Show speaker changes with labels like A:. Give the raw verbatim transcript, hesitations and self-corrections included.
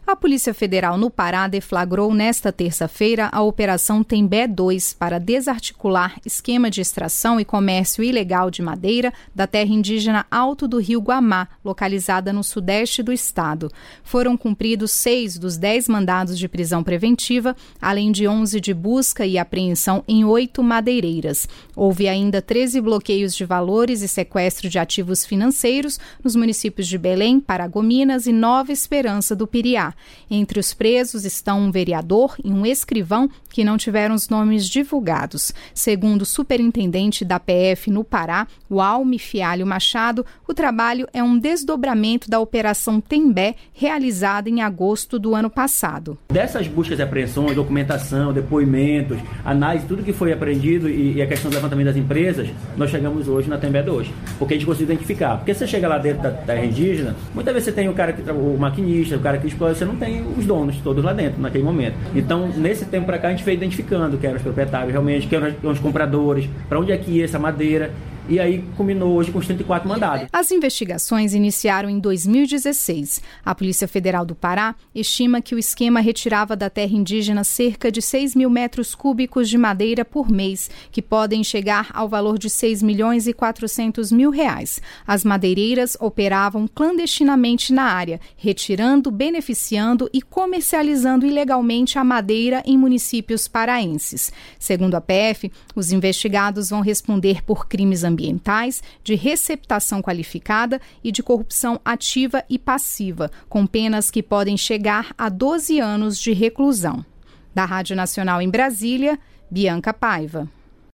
A: A Polícia Federal no Pará deflagrou nesta terça-feira a Operação Tembé dois para desarticular esquema de extração e comércio ilegal de madeira da terra indígena Alto do Rio Guamá, localizada no sudeste do estado. Foram cumpridos seis dos dez mandados de prisão preventiva, além de onze de busca e apreensão em oito madeireiras. Houve ainda treze bloqueios de valores e sequestro de ativos financeiros nos municípios de Belém, Paragominas e Nova Esperança do Piriá. Entre os presos estão um vereador e um escrivão que não tiveram os nomes divulgados. Segundo o superintendente da P F no Pará, o Alme Fialho Machado, o trabalho é um desdobramento da Operação Tembé, realizada em agosto do ano passado.
B: Dessas buscas e apreensões, documentação, depoimentos, análise, tudo que foi apreendido e, e a questão do levantamento das empresas, nós chegamos hoje na Tembé dois, porque a gente conseguiu identificar. Porque você chega lá dentro da terra indígena, muitas vezes você tem o cara que o maquinista, o cara que explora, você não tem os donos todos lá dentro, naquele momento. Então, nesse tempo para cá, a gente foi identificando quem eram os proprietários realmente, quem eram os compradores, para onde é que ia essa madeira. E aí culminou hoje com os trinta e quatro mandados.
A: As investigações iniciaram em dois mil e dezesseis. A Polícia Federal do Pará estima que o esquema retirava da terra indígena cerca de seis mil metros cúbicos de madeira por mês, que podem chegar ao valor de seis milhões e quatrocentos mil reais. As madeireiras operavam clandestinamente na área, retirando, beneficiando e comercializando ilegalmente a madeira em municípios paraenses. Segundo a P F, os investigados vão responder por crimes ambientais, ambientais, de receptação qualificada e de corrupção ativa e passiva, com penas que podem chegar a doze anos de reclusão. Da Rádio Nacional em Brasília, Bianca Paiva.